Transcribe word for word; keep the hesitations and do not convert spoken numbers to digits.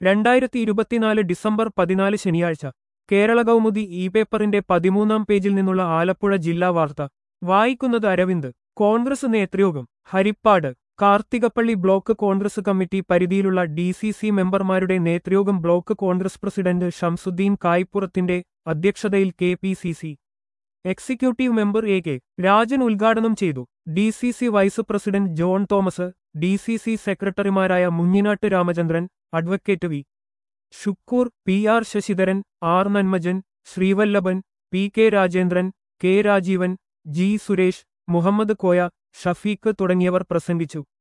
രണ്ടായിരത്തി ഇരുപത്തിനാല് ഡിസംബർ പതിനാല് ശനിയാഴ്ച കേരള കൗമുദി ഇ പേപ്പറിന്റെ പതിമൂന്നാം പേജിൽ നിന്നുള്ള ആലപ്പുഴ ജില്ലാ വാർത്ത വായിക്കുന്നത് അരവിന്ദ്. കോൺഗ്രസ് നേതൃയോഗം ഹരിപ്പാട്. കാർത്തികപ്പള്ളി ബ്ലോക്ക് കോൺഗ്രസ് കമ്മിറ്റി പരിധിയിലുള്ള ഡി സി സി മെമ്പർമാരുടെ നേതൃയോഗം ബ്ലോക്ക് കോൺഗ്രസ് പ്രസിഡന്റ് ഷംസുദ്ദീൻ കായ്പുറത്തിന്റെ അധ്യക്ഷതയിൽ K P C C executive member A K Rajan ഉദ്ഘാടനം ചെയ്തു. D C C vice president John Thomas, D C C സെക്രട്ടറിമാരായ Munjinad Ramachandran, advocate V Shukkur, P R Sasidharan, R Nanmajan, Sreevallabhan, P K Rajendran, K Rajeevan, G Suresh, Muhammad Koya, Shafeeq തുടങ്ങിയവർ പ്രസംഗിച്ചു.